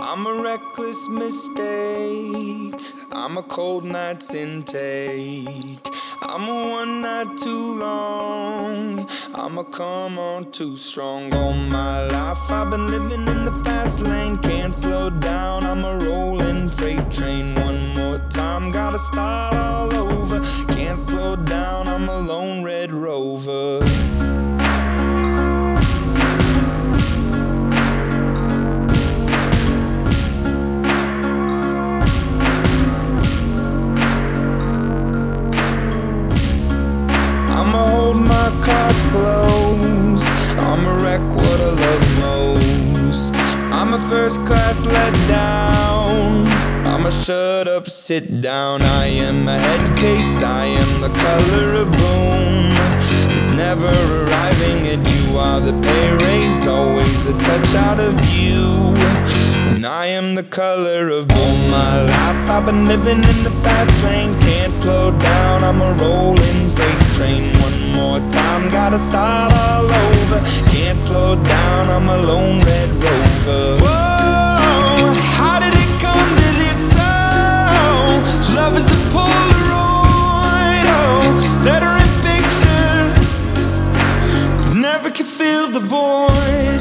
I'm a reckless mistake. I'm a cold night's intake. I'm a one night too long. I'm a come on too strong. All my life I've been living in the fast lane. Can't slow down, I'm a rolling freight train. One more time, gotta start all over. Can't slow down, I'm a lone red rover. I'ma hold my cards close. I'ma wreck what I love most. I'm a first class let down. I'ma shut up, sit down. I am a head case, I am the color of boom. It's never arriving and you are the pay raise. Always a touch out of you. And I am the color of boom. My life I've been living in the fast lane. Can't slow down, I'm a rolling freight train. One more time, gotta start all over. Can't slow down, I'm a lone red rover. Whoa, how did it come to this? Oh, love is a Polaroid. Oh, letter in picture, never can fill the void.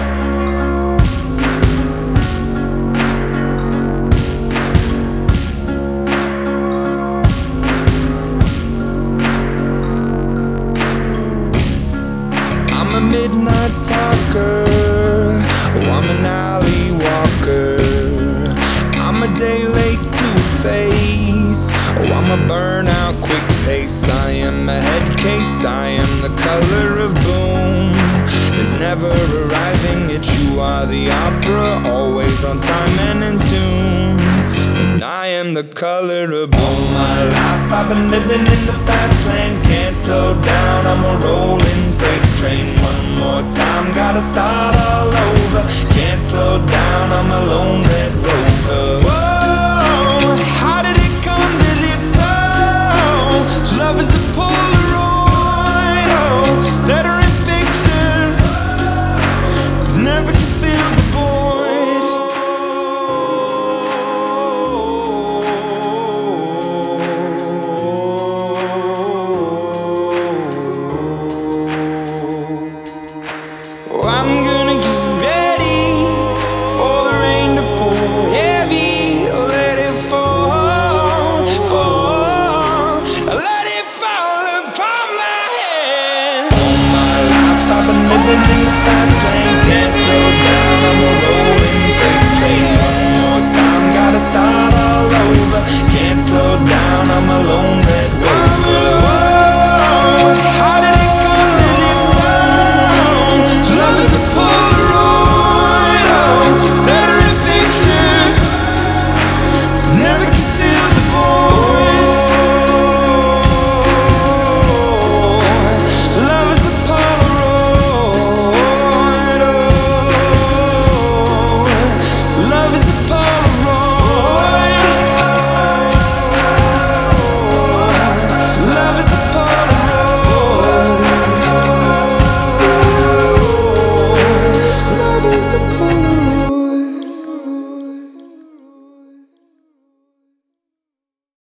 I'm a midnight talker, oh, I'm an alley walker. I'm a day late two-face, oh, I'm a burnout quick pace. I am a head case, I am the color of boom. There's never arriving yet you are the opera, always on time and in tune. And I am the color of boom. All my life I've been living in the fast lane. Can't slow down, I'm a rolling freight train. One more time, gotta start all over.